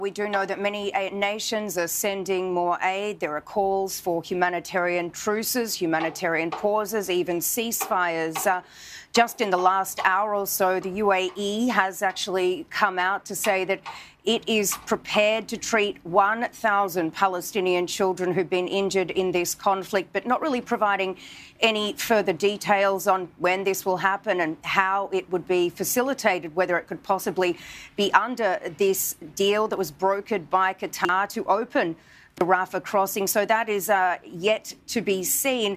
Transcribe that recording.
We do know that many nations are sending more aid. There are calls for humanitarian truces, humanitarian pauses, even ceasefires. Just in the last hour or so, the UAE has actually come out to say that it is prepared to treat 1,000 Palestinian children who've been injured in this conflict, but not really providing any further details on when this will happen and how it would be facilitated, whether it could possibly be under this deal that was brokered by Qatar to open the Rafah crossing. So that is yet to be seen.